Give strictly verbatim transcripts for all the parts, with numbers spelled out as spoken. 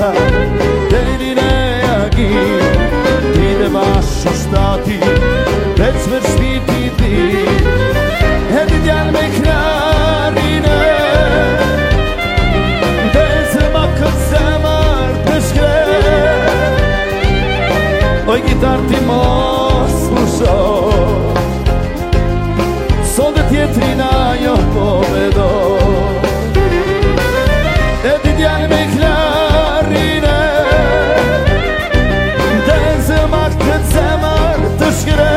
gota deri në agim ti dhe bashkë shtati veç për shpiti ti e ti djanë me krarine dhe ma këtë zemër të shkre oj gitar ti mos më shoh son dhe tjetrina jo po vedo e ti djanë me krarine dhe ma këtë zemër të shkre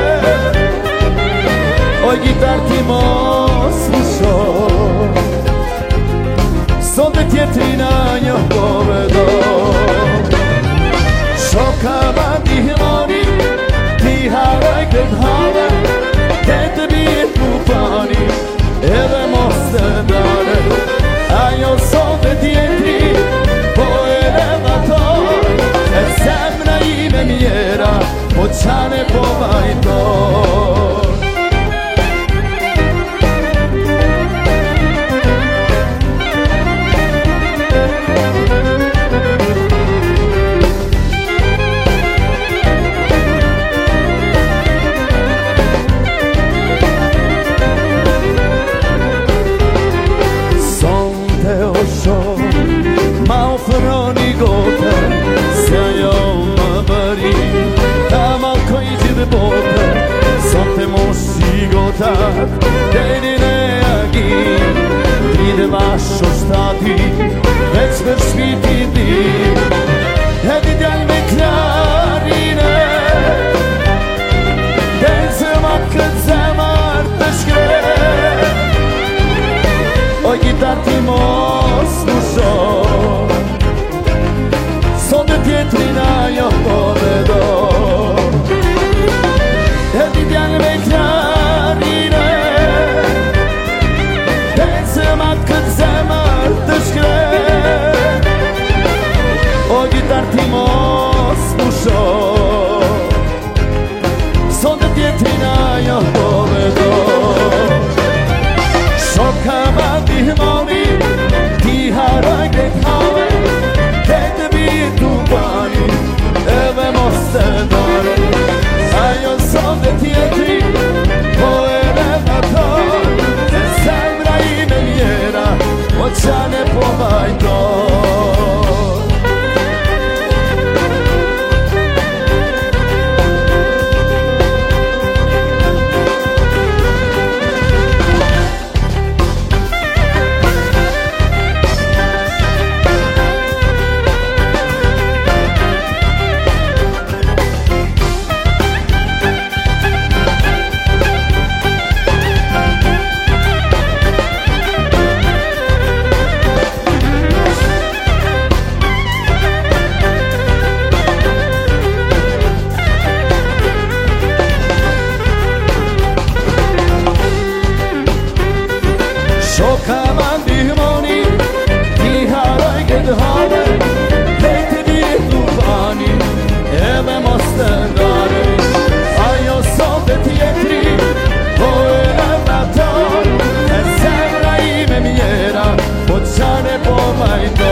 oj gitar ti mos më shoh son dhe tjetrina jo po vedo shoka ma ndihmoni ti haroj këtë have këtë bit mu pani edhe mos të dare ajo son dhe tjetri po e levator e zemra ime mjera po qane po vajtor ma ofroni gote se ajo më bëri ta malkoj gjithë bote son të moshi gotat deri në agim ti dhe bashkë shtati veç për shpiti ti e ti djallë me klarine del se ma këtë zemër të shkre oj gitar ti mos më shoh son dhe tjetrina jo po vedo e ti djanë me klarine del se ma këtë zemër të shkre oj gitar ti mos më shoh son dhe tjetrina jo po vedo shoka ma ndihmoni ti haroj këtë have këtë bit mu pani edhe mos të dare ajo son dhe tjetri po e levator e zemra ime mjera po qane po vajtor shoka ma ndihmoni ti haroj këtë have këtë bit mu pani edhe mos të dare ajo son dhe tjetri po e levator e zemra ime mjera po qane po vajtor